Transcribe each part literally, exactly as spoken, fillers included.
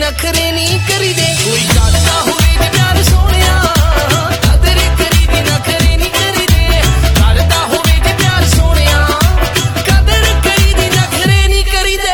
नखरे नहीं करी दे कोई करदा होवे जे प्यार सोहणिया कदर करी दी नखरे नहीं करी दे करदा होवे जे प्यार सोहणिया कदर करी दी नखरे नहीं करी दे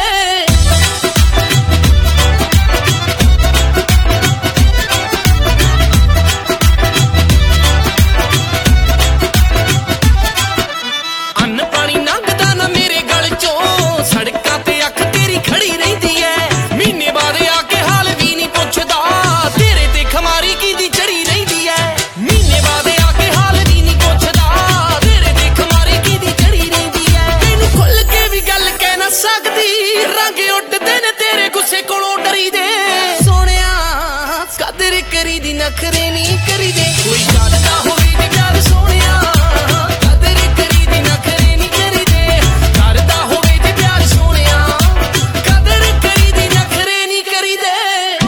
अन्न पानी लंघदा ना मेरे गल चों सड़कां ते अख तेरी खड़ी रहिंदी ऐ महीने बाद आके हाल भी नहीं पुछदा तेरे ते खमारी कीदी चढ़ी रहिंदी ऐ महीने बाद आके हाल भी नहीं पुछदा तेरे ते खमारी कीदी चढ़ी रहिंदी ऐ तैनूं खुल के भी गल कह ना सकदी रंग उड्डदे ने तेरे गुस्से कोलों डरी दे सोहणिया कदर करी दी नखरे नहीं करी दे कोई करदा होवे जे प्यार सोहणिया कदर करी दी नखरे नहीं करी दे करदा होवे जे प्यार सोहणिया कदर करी दी नखरे नहीं करी दे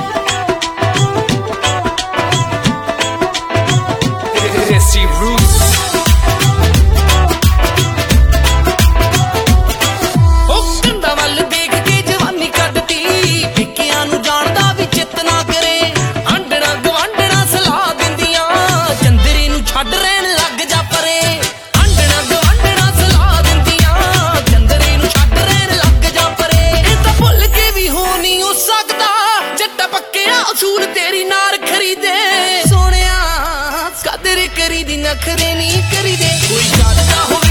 Desi Roots ਉਹ ਕੰਧਾਂ ਵੱਲ ਦੇਖ ਕੇ ਜਵਾਨੀ ਕੱਢਤੀ ਪਿੱਕਿਆਂ ਨੂੰ ਜਾਣਦਾ ਵੀ ਚਿੱਤ ਨਾ ਕਰੇ ਆਂਡਣਾ ਗਵਾਂਡਣਾ ਸਲਾਹ ਦਿੰਦੀਆਂ ਚੰਦਰੇ ਨੂੰ ਛੱਡ ਰਹਿਣ ਲੱਗ ਜਾ ਪਰੇ ਆਂਡਣਾ ਗਵਾਂਡਣਾ ਸਲਾਹ ਦਿੰਦੀਆਂ ਚੰਦਰੇ ਨੂੰ ਛੱਡ ਰਹਿਣ ਲੱਗ ਜਾ ਪਰੇ ਇਹ ਤਾਂ ਭੁੱਲ ਕੇ ਵੀ ਹੋ ਨਹੀਂ ਹੋ ਸਕਦਾ ਜੱਟਾ ਪੱਕਿਆ ਅਸੂਲ ਤੇਰੀ ਨਾਰ ਖਰੀਦੇ ਸੋਹਣਿਆ ਕਦਰ ਕਰੀ ਦੀ ਨਖਰੇ ਨਹੀਂ ਕਰੀ ਦੇ ਕੋਈ ਕਰਦਾ ਹੋਵੇ